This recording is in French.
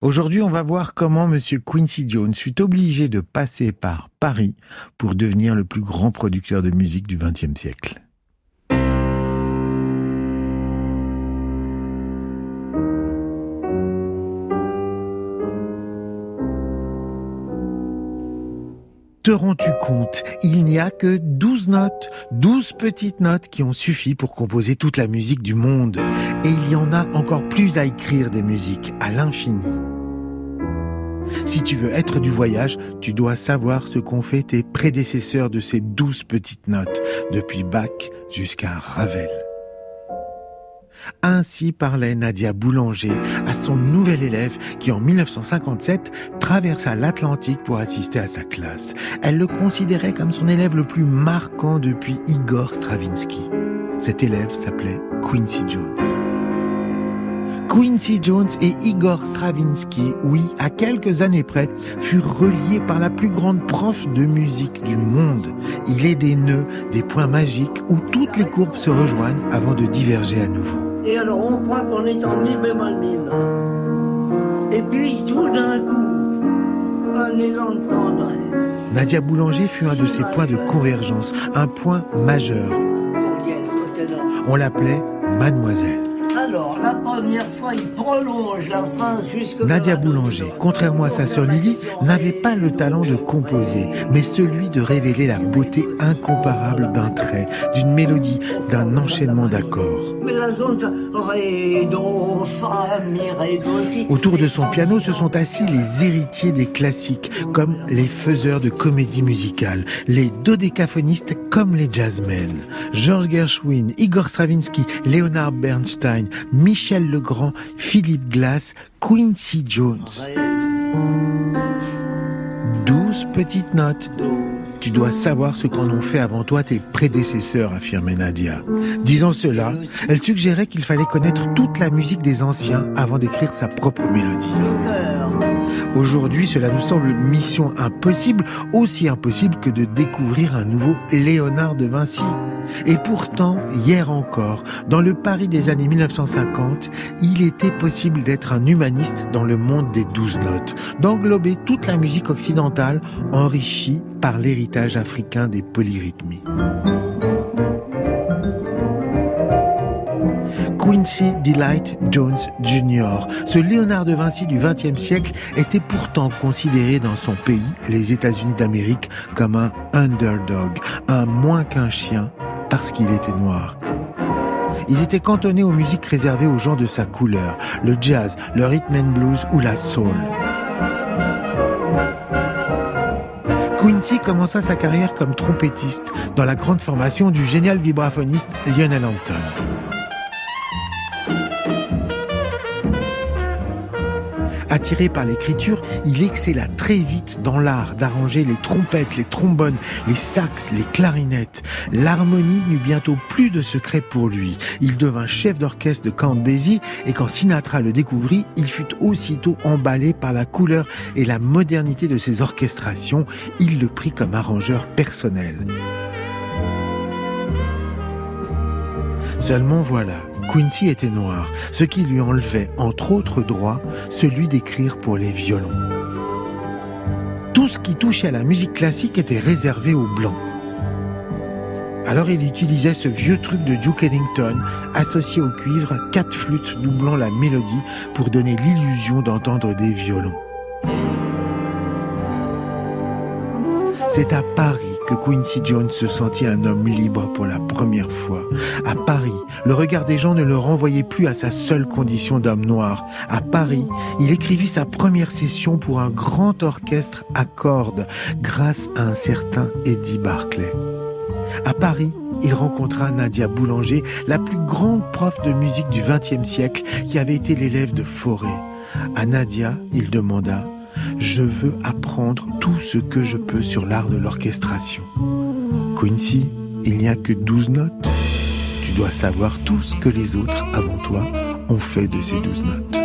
Aujourd'hui, on va voir comment M. Quincy Jones fut obligé de passer par Paris pour devenir le plus grand producteur de musique du XXe siècle. Te rends-tu compte, il n'y a que 12 notes, 12 petites notes qui ont suffi pour composer toute la musique du monde. Et il y en a encore plus à écrire des musiques, à l'infini. Si tu veux être du voyage, tu dois savoir ce qu'ont fait tes prédécesseurs de ces 12 petites notes, depuis Bach jusqu'à Ravel. Ainsi parlait Nadia Boulanger à son nouvel élève qui, en 1957, traversa l'Atlantique pour assister à sa classe. Elle le considérait comme son élève le plus marquant depuis Igor Stravinsky. Cet élève s'appelait Quincy Jones. Quincy Jones et Igor Stravinsky, oui, à quelques années près, furent reliés par la plus grande prof de musique du monde. Il est des nœuds, des points magiques où toutes les courbes se rejoignent avant de diverger à nouveau. Et alors on croit qu'on est en mi bémol mineur. Et puis tout d'un coup, un élan de tendresse. Nadia Boulanger fut un de ces points de convergence, un point majeur. On l'appelait Mademoiselle. Alors, la première fois, il prolonge la phrase jusqu'à... Nadia Boulanger, contrairement à sa sœur Lily, n'avait pas le talent de composer, mais celui de révéler la beauté incomparable d'un trait, d'une mélodie, d'un enchaînement d'accords. Mais la zone ré, do, fa, mi, ré, do, si. Autour de son piano se sont assis les héritiers des classiques, comme les faiseurs de comédie musicale, les dodécaphonistes comme les jazzmen. George Gershwin, Igor Stravinsky, Leonard Bernstein, Michel Legrand, Philip Glass, Quincy Jones. 12 petites notes. Tu dois savoir ce qu'en ont fait avant toi tes prédécesseurs, affirmait Nadia. Disant cela, elle suggérait qu'il fallait connaître toute la musique des anciens avant d'écrire sa propre mélodie. Aujourd'hui, cela nous semble mission impossible, aussi impossible que de découvrir un nouveau Léonard de Vinci. Et pourtant, hier encore, dans le Paris des années 1950, il était possible d'être un humaniste dans le monde des 12 notes, d'englober toute la musique occidentale enrichie par l'héritage africain des polyrythmies. Quincy Delight Jones Jr., ce Léonard de Vinci du XXe siècle, était pourtant considéré dans son pays, les États-Unis d'Amérique, comme un underdog, un moins qu'un chien, parce qu'il était noir. Il était cantonné aux musiques réservées aux gens de sa couleur, le jazz, le rhythm and blues ou la soul. Quincy commença sa carrière comme trompettiste dans la grande formation du génial vibraphoniste Lionel Hampton. Attiré par l'écriture, il excella très vite dans l'art d'arranger les trompettes, les trombones, les sax, les clarinettes. L'harmonie n'eut bientôt plus de secret pour lui. Il devint chef d'orchestre de Count Basie et quand Sinatra le découvrit, il fut aussitôt emballé par la couleur et la modernité de ses orchestrations. Il le prit comme arrangeur personnel. Seulement voilà, Quincy était noir, ce qui lui enlevait, entre autres droits, celui d'écrire pour les violons. Tout ce qui touchait à la musique classique était réservé aux blancs. Alors il utilisait ce vieux truc de Duke Ellington, associé au cuivre, 4 flûtes doublant la mélodie pour donner l'illusion d'entendre des violons. C'est à Paris que Quincy Jones se sentit un homme libre pour la première fois. À Paris, le regard des gens ne le renvoyait plus à sa seule condition d'homme noir. À Paris, il écrivit sa première session pour un grand orchestre à cordes, grâce à un certain Eddie Barclay. À Paris, il rencontra Nadia Boulanger, la plus grande prof de musique du XXe siècle, qui avait été l'élève de Fauré. À Nadia, il demanda: « Je veux apprendre tout ce que je peux sur l'art de l'orchestration. » Quincy, il n'y a que 12 notes. Tu dois savoir tout ce que les autres avant toi ont fait de ces 12 notes.